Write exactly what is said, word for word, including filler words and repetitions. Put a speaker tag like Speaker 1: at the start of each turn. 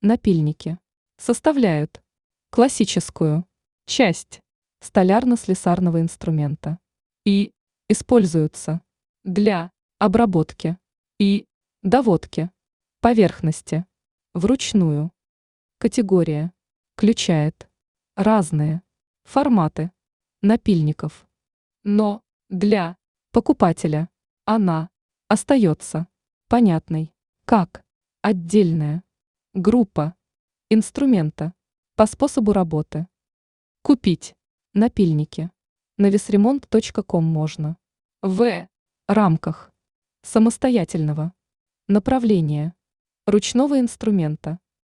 Speaker 1: Напильники составляют классическую часть столярно-слесарного инструмента и используются для обработки и доводки поверхности вручную. Категория включает разные форматы напильников, но для покупателя она остается понятной как отдельная группа инструмента по способу работы. Купить напильники на весремонт точка ком можно в рамках самостоятельного направления ручного инструмента